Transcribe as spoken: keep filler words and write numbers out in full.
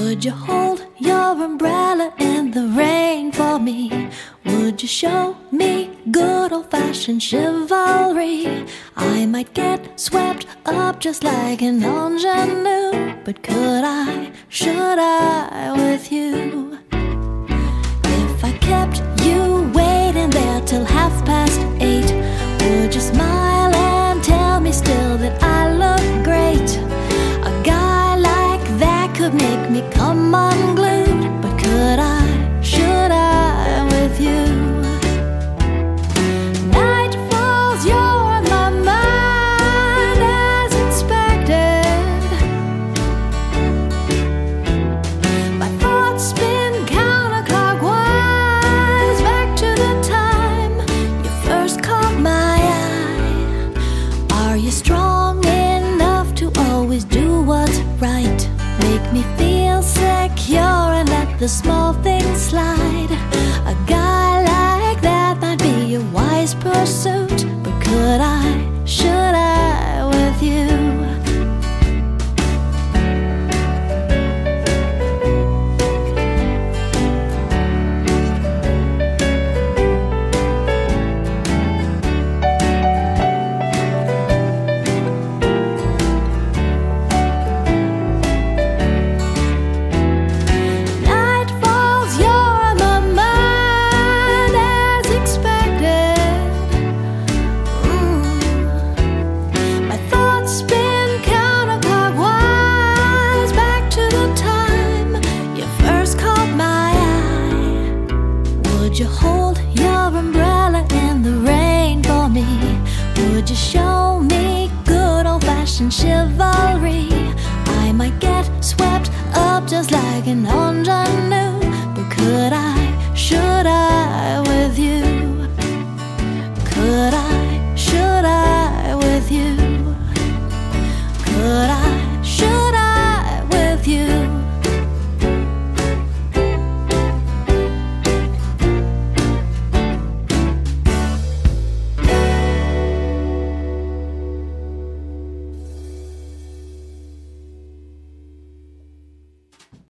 Would you hold your umbrella in the rain for me? Would you show me good old-fashioned chivalry? I might get swept up just like an ingenue, but could I, should I with you? If I kept you waiting there till half past eight, would you smile and tell me still that I look great? A guy like that could make me come unglued, but could I, should I with you? Night falls, you're on my mind as expected. My thoughts spin counterclockwise back to the time you first caught my eye. Are you strong enough to always do what's right? Make me feel secure and let the small things slide. A guy like that might be a wise pursuit, but could I, should I with you? Would you hold your umbrella in the rain for me? Would you show me good old-fashioned chivalry? I might get swept up just like an old